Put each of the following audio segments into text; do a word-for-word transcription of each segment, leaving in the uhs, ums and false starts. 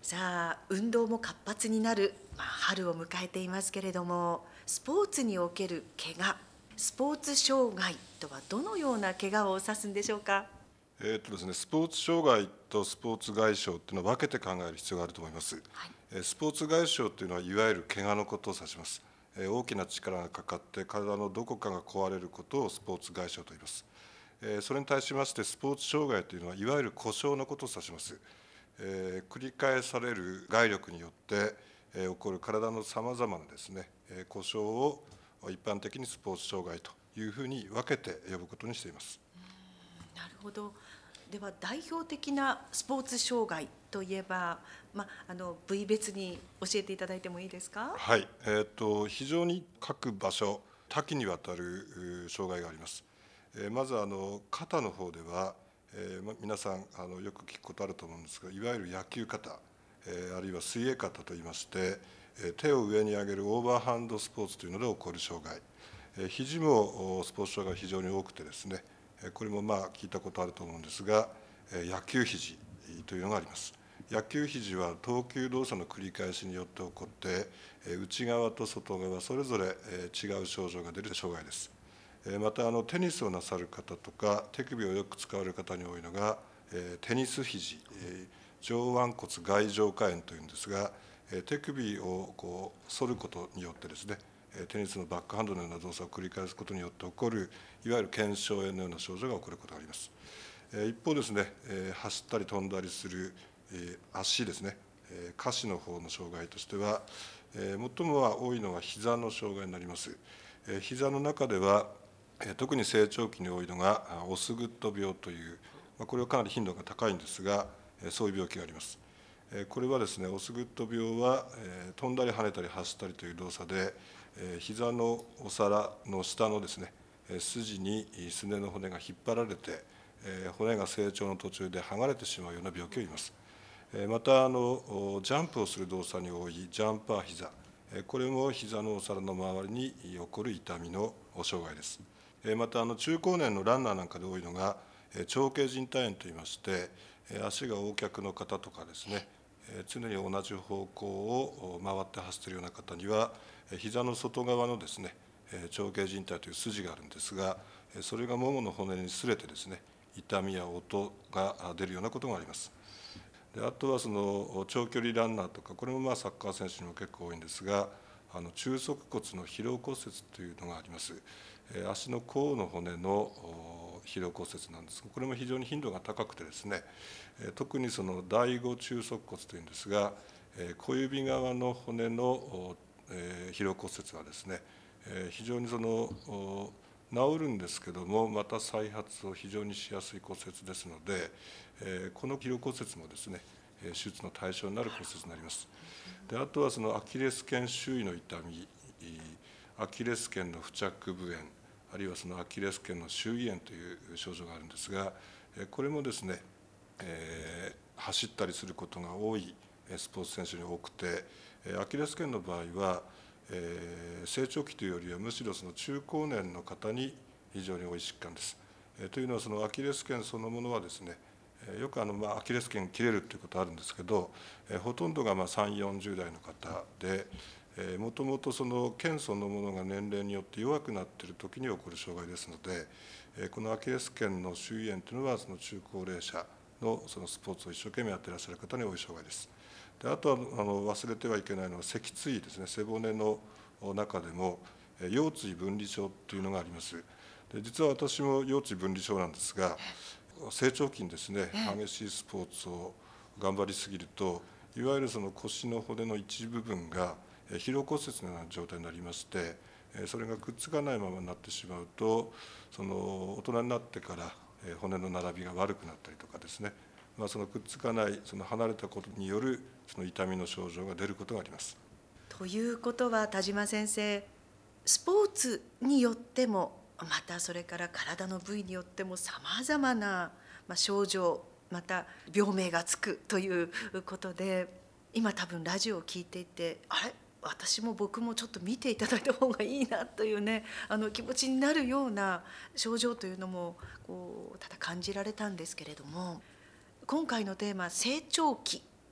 さあ、運動も活発になる、まあ、春を迎えていますけれども、スポーツにおける怪我、スポーツ障害とはどのような怪我を指すんでしょうか。 えーとですね、スポーツ障害とスポーツ外傷というのは分けて考える必要があると思います。 はい。 えースポーツ外傷というのは、いわゆる怪我のことを指します。えー大きな力がかかって、体のどこかが壊れることをスポーツ外傷と言います。えーそれに対しまして、スポーツ障害というのは、いわゆる故障のことを指します。えー繰り返される外力によって、えー起こる体のさまざまなですね、えー故障を一般的にスポーツ障害というふうに分けて呼ぶことにしています。 なるほど。では代表的なスポーツ障害といえば、まあ、あの部位別に教えていただいてもいいですか。 はい、えーと、非常に各場所、多岐にわたるう障害があります。えーまずあの肩の方では、えーま皆さんあのよく聞くことあると思うんですが、いわゆる野球肩、えーあるいは水泳肩といいまして、えー手を上に上げるオーバーハンドスポーツというので起こる障害、えー肘もおスポーツ障害が非常に多くてですね、えーこれもまあ聞いたことあると思うんですが、えー野球肘というのがあります。野球肘は投球動作の繰り返しによって起こって、内側と外側それぞれ違う症状が出る障害です。またあのテニスをなさる方とか、手首をよく使われる方に多いのがテニス肘、上腕骨外上下炎というんですが、手首をこう反ることによってですね、テニスのバックハンドのような動作を繰り返すことによって起こる、いわゆる腱鞘炎のような症状が起こることがあります。一方ですね、走ったり飛んだりする足ですね、下肢の方の障害としては、最もは多いのが膝の障害になります。膝の中では、特に成長期に多いのがオスグッド病という、これはかなり頻度が高いんですが、そういう病気があります。これはですね、オスグッド病は飛んだり跳ねたり走ったりという動作で、膝のお皿の下のですね、筋にすねの骨が引っ張られて、骨が成長の途中で剥がれてしまうような病気を言います。またあのジャンプをする動作に多いジャンパー膝、これも膝のお皿の周りに起こる痛みの障害です。またあの中高年のランナーなんかで多いのが長径靭帯炎といいまして、足が横脚の方とかですね、常に同じ方向を回って走っているような方には、膝の外側のですね、長径靭帯という筋があるんですが、それがももの骨に擦れてですね、痛みや音が出るようなことがあります。であとはその長距離ランナーとか、これもまあサッカー選手にも結構多いんですが、あの中足骨の疲労骨折というのがあります。足の甲の骨の疲労骨折なんですが、これも非常に頻度が高くてですね、特にその第五中足骨というんですが、小指側の骨の疲労骨折はですね、非常にその治るんですけども、また再発を非常にしやすい骨折ですので、この疲労骨折もですね、手術の対象になる骨折になります。であとはそのアキレス腱周囲の痛み、アキレス腱の付着部炎、あるいはそのアキレス腱の周囲炎という症状があるんですが、これもですね、えー、走ったりすることが多いスポーツ選手に多くて、アキレス腱の場合は、えー、成長期というよりはむしろその中高年の方に非常に多い疾患です。えー、というのは、そのアキレス腱そのものはですね、よくあの、まあ、アキレス腱切れるということあるんですけど、えー、ほとんどがまあさんじゅう、よんじゅう代の方で、もともとその腱そのものが年齢によって弱くなっている時に起こる障害ですので、えー、このアキレス腱の周囲炎というのは、その中高齢者のそのスポーツを一生懸命やっていらっしゃる方に多い障害です。であとはあの忘れてはいけないのは脊椎ですね、背骨の中でも腰椎分離症というのがあります。で実は私も腰椎分離症なんですが、成長期にですね、激しいスポーツを頑張りすぎると、いわゆるその腰の骨の一部分が疲労骨折のような状態になりまして、それがくっつかないままになってしまうと、その大人になってから骨の並びが悪くなったりとかですね、まあ、そのくっつかない、その離れたことによるその痛みの症状が出ることがあります。 ということは田島先生、スポーツによっても、またそれから体の部位によってもさまざまな症状、また病名がつくということで、今多分ラジオを聞いていて、あれ私も僕もちょっと見ていただいた方がいいなというね、あの気持ちになるような症状というのもこうただ感じられたんですけれども、今回のテーマ成長期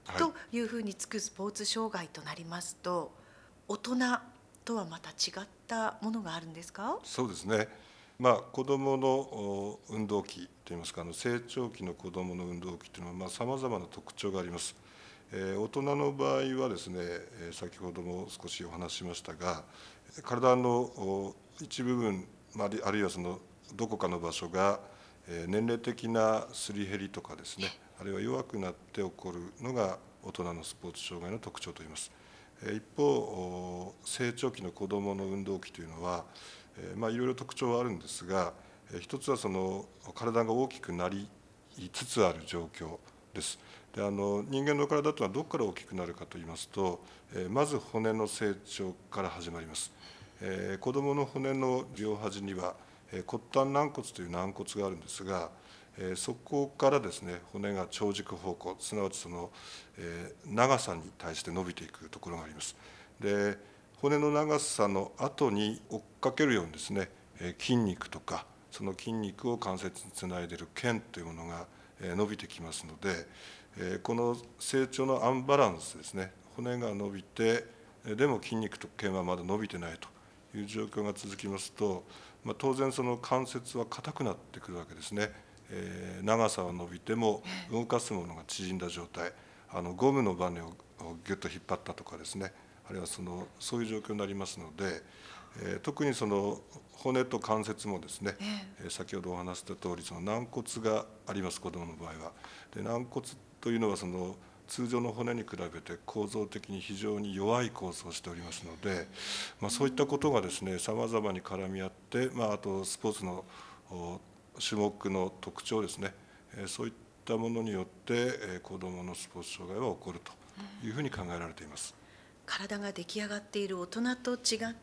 はい、 というふうにつくスポーツ障害となりますと、大人とはまた違ったものがあるんですか？ そうですね。まあ、子どものお運動期といいますか、あの成長期の子どもの運動期というのは、まあ、さまざまな特徴があります。えー大人の場合はですね、えー先ほども少しお話ししましたが、体のお一部分、まああるあるいはそのどこかの場所が、えー年齢的なすり減りとかですね、あるいは弱くなって起こるのが大人のスポーツ障害の特徴といいます。えー一方、お成長期の子どもの運動期というのは、えーまあ、いろいろ特徴はあるんですが、えー一つはその体が大きくなりつつある状況です。であの人間の体というのはどこから大きくなるかといいますと、えーまず骨の成長から始まります。えー子どもの骨の両端には、えー骨端軟骨という軟骨があるんですが、えーそこからですね、骨が長軸方向、すなわちその、えー長さに対して伸びていくところがあります。で骨の長さの後に追っかけるようにですね、えー筋肉とかその筋肉を関節につないでいる腱というものがえー伸びてきますので、えーこの成長のアンバランスですね、骨が伸びてでも筋肉と腱はまだ伸びてないという状況が続きますと、まあ、当然その関節は硬くなってくるわけですね。えー長さは伸びても動かすものが縮んだ状態、あのゴムのバネをギュッと引っ張ったとかですね、あるいはそのそういう状況になりますので、えー特にその骨と関節もですね、 ええ、 えー先ほどお話した通りその軟骨があります、子どもの場合は。で軟骨というのはその通常の骨に比べて構造的に非常に弱い構造をしておりますので、まあ、そういったことがですねさまざまに絡み合って、まあ、あとスポーツのお種目の特徴ですね、えーそういったものによって、えー子どものスポーツ障害は起こるというふうに考えられています。 体が出来上がっている大人と違って、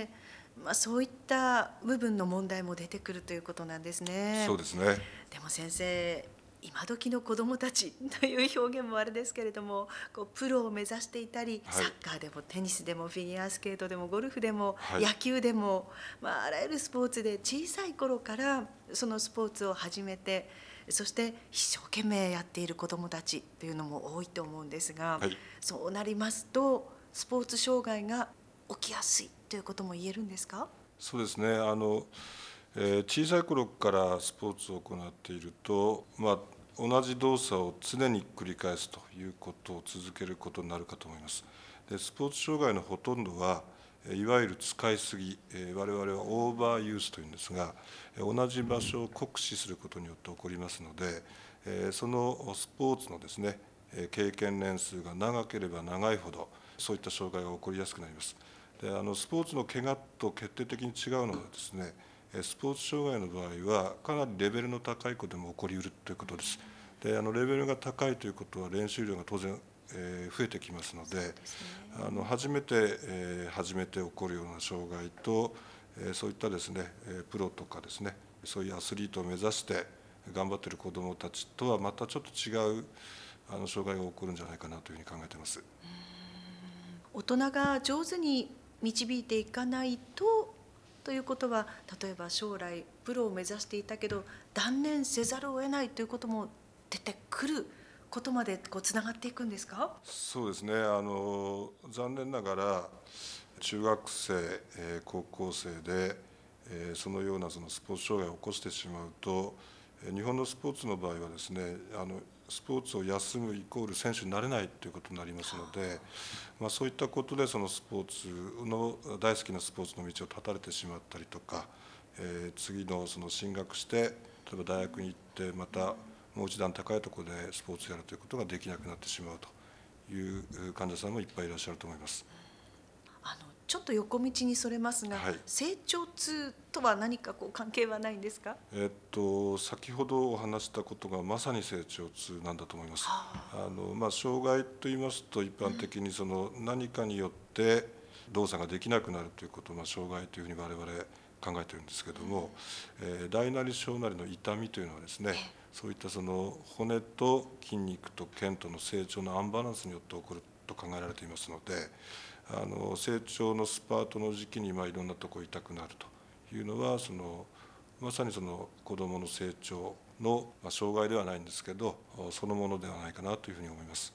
まあ、そういった部分の問題も出てくるということなんですね。 そうですね。 でも先生、今時の子どもたちという表現もあれですけれども、こうプロを目指していたり、 はい。 サッカーでもテニスでもフィギュアスケートでもゴルフでもはい。 野球でも、まあ、あらゆるスポーツで小さい頃からそのスポーツを始めて、そして一生懸命やっている子どもたちというのも多いと思うんですが、 はい。 そうなりますとスポーツ障害が起きやすいということも言えるんですか？ そうですね。あの、えー小さい頃からスポーツを行っていると、まあ、同じ動作を常に繰り返すということを続けることになるかと思います。で、スポーツ障害のほとんどは、えーいわゆる使いすぎ、えー我々はオーバーユースというんですが、えー同じ場所を酷使することによって起こりますので、えーそのスポーツのですね、えー経験年数が長ければ長いほど、そういった障害が起こりやすくなります。であのスポーツの怪我と決定的に違うのはですね、スポーツ障害の場合はかなりレベルの高いことでも起こりうるということです。であのレベルが高いということは練習量が当然、えー増えてきますのそうで、 ですね。 あの初めて、えー初めて起こるような障害と、えーそういったですね、えープロとかですね、そういうアスリートを目指して頑張っている子どもたちとはまたちょっと違うあの障害が起こるんじゃないかなというふうに考えています。 大人が上手に導いていかないとということは、例えば将来プロを目指していたけど断念せざるを得ないということも出てくることまでこうつながっていくんですか？ そうですね。あの残念ながら中学生、えー高校生で、えーそのようなそのスポーツ障害を起こしてしまうと、えー日本のスポーツの場合はですね、あのスポーツを休むイコール選手になれないということになりますので、まあ、そういったことでそのスポーツの大好きなスポーツの道を断たれてしまったりとか、えー次のその進学して例えば大学に行ってまたもう一段高いところでスポーツをやるということができなくなってしまうという患者さんもいっぱいいらっしゃると思います。 あのちょっと横道にそれますが、 はい。 成長痛とは何かこう関係はないんですか？ えっと、先ほどお話したことがまさに成長痛なんだと思います。 はあの、まあ、障害と言いますと一般的にその何かによって動作ができなくなるということを、まあ、障害というふうに我々考えているんですけども、えー大なり小なりの痛みというのはですね、そういったその骨と筋肉と腱との成長のアンバランスによって起こると考えられていますので、あの成長のスパートの時期にまあいろんなところ痛くなるというのはそのまさにその子どもの成長の、まあ、障害ではないんですけどそのものではないかなというふうに思います。